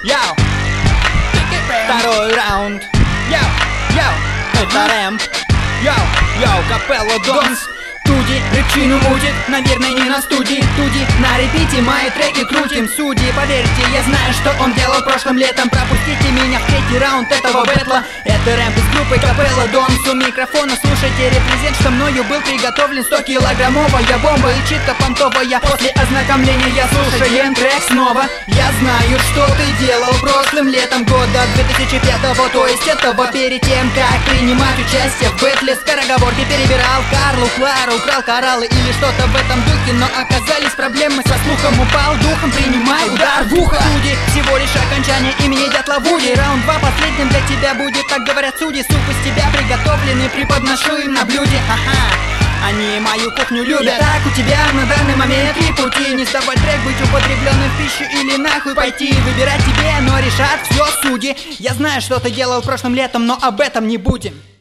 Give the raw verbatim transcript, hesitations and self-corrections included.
Яу. Второй раунд. Яу, яу, это рэмп. Яу, яу, Капелла Донс. Туди, рыбчину мутит, наверное, не на студии. Туди, на репите мои треки крутим. Судьи, поверьте, я знаю, что он делал прошлым летом. Пропустите меня в третий раунд этого бэтла. Это рэмп из группы Капелла Донс. У микрофона слушайте репрезент, что мною был приготовлен сто килограммовая бомба и читка понтовая. После ознакомления я слушаю трек снова. Я знаю, что ты делал прошлым летом года две тысячи пятого, то есть этого. Перед тем, как принимать участие в бэтле, скороговорки перебирал Карлу Клару, украл кораллы или что-то в этом духе. Но оказались проблемы со слухом, упал духом, принимай удар в ухо. Туди, всего лишь окончание имени Дятла Вуди. Раунд два последним для тебя будет, так говорят судьи. Суп из тебя приготовленный, преподношу им на блюде. Ха-ха, они мою кухню любят. Так у тебя на данный момент три пути: не сдавать трек, быть употребленным в пищу или нахуй пойти. Выбирать тебе, но решат все судьи. Я знаю, что ты делал прошлым летом, но об этом не будем.